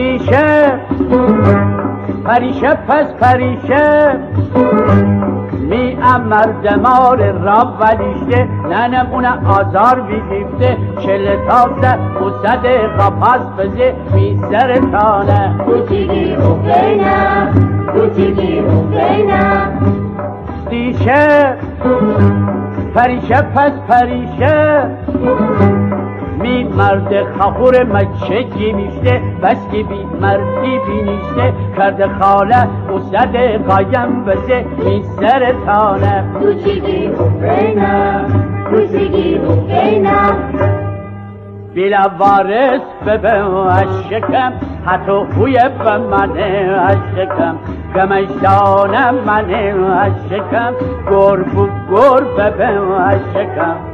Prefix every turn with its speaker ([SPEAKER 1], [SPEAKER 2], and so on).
[SPEAKER 1] دیشه پریشه پس پریشه می مردمار را ولیشته ننم اون آزار بیگیفته چله تازه و صده قپاس بزه می سرطانه
[SPEAKER 2] کوچیگی اوکینه کوچیگی اوکینه
[SPEAKER 1] دیشه پریشه پس پریشه می مرد خخور مچه گیمیشته بس که بی مردی بینیشته کرده خاله و صده قایم بزه می سرطانه
[SPEAKER 2] کوچیگی اوکینه کوچیگی اوکینه
[SPEAKER 1] بیلا وارث ببه عشقم حتی خوی به من عشقم گمشتانم من عشقم گر بود گر ببه عشقم